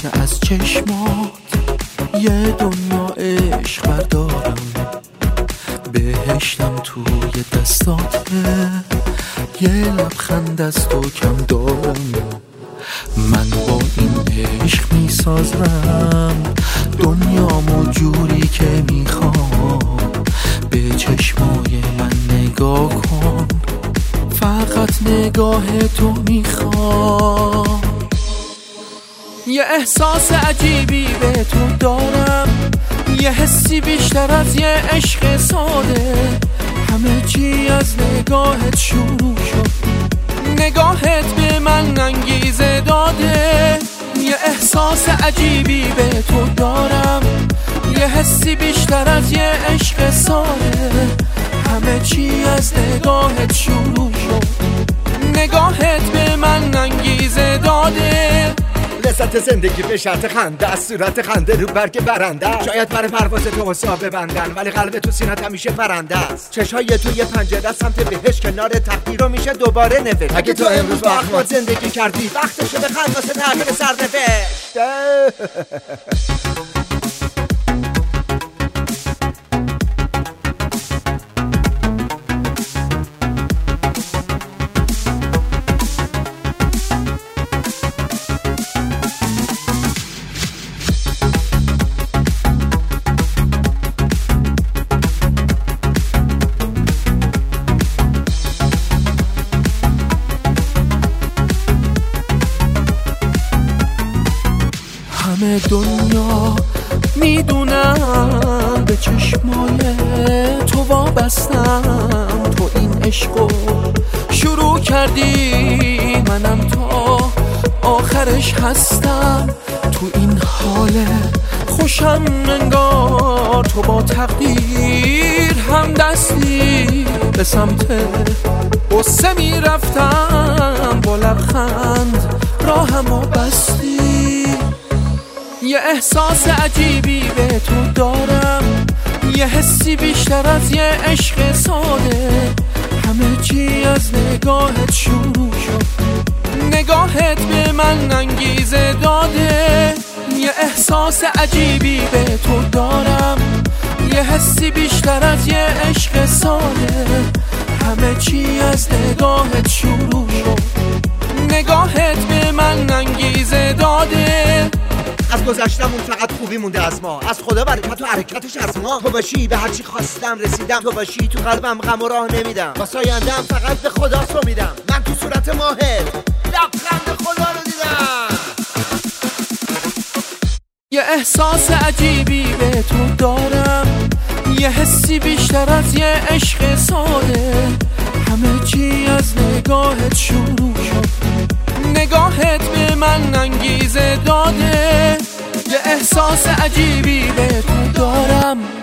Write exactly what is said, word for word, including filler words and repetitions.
که از چشمات یه دنیا عشق بردارم، بهشتم توی دستاته، یه لبخند از تو کم دارم. من با این عشق میسازم دنیامو جوری که میخوام. به چشمای من نگاه کن، فقط نگاه تو میخوام. یه احساس عجیبی به تو دارم، یه حسی بیشتر از یه عشق ساده. همه چی از نگاهت شروع شد، نگاهت به من انگیزه داده. یه احساس عجیبی به تو دارم، یه حسی بیشتر از یه عشق ساده. همه چی از نگاهت شروع شد، نگاهت به من انگیزه داده. لذت زندگی به شرط خنده، از صورت خنده رو برگ برنده. شاید برای پرواز تو حساب ببندن، ولی قلب تو سینت همیشه پرنده است. چشای تو یه پنجره سمت بهش، کنار تقدیر رو میشه دوباره نوشت. اگه تو امروز با اخمات زندگی کردی، وقتشه به خلاص تغییر سرنوشت. همه دنیا میدونم به چشمای تو وابستم. تو این عشقو شروع کردی، منم تا آخرش هستم. تو این حال خوشم انگار تو با تقدیر هم دستی. به سمت قصه میرفتم، با لبخند راهمو بستی. یه احساس عجیبی به تو دارم، یه حسی بیشتر از یه عشق ساده. همه چی از نگاهت شروع شد، نگاهت به من انگیزه داده. یه احساس عجیبی به تو دارم، یه حسی بیشتر از یه عشق ساده. همه چی از نگاهت شروع شد، نگاهت به من انگیزه داده. از گذشتمون فقط خوبی مونده از ما، از خدا برکت و حرکتش از ما. تو باشی به هرچی خواستم رسیدم، تو باشی تو قلبم غم و راه نمیدم. واسه آینده‌ام فقط به خدا سو میدم. من تو صورت ماهر لبخند خدا رو دیدم. یه احساس عجیبی به تو دارم، یه حسی بیشتر از یه عشق ساده. همه چی از نگاهت شروع شد، نگاهت به من انگیزه داده. یه احساس عجیبی به تو دارم،